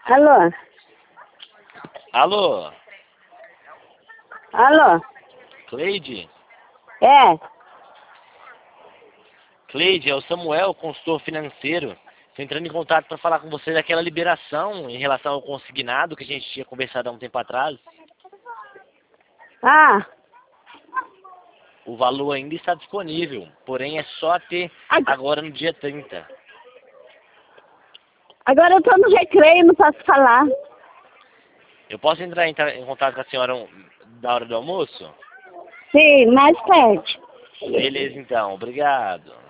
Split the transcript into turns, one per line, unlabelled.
Alô?
Alô,
Alô?
Cleide?
É?
Cleide, é o Samuel, consultor financeiro. Estou entrando em contato para falar com você daquela liberação em relação ao consignado que a gente tinha conversado há um tempo atrás.
Ah,
O valor ainda está disponível, porém é só até agora no dia 30.
agora eu tô no recreio, não posso falar.
Eu posso entrar em contato com a senhora da hora do almoço?
Sim, mais tarde.
Beleza então, obrigado.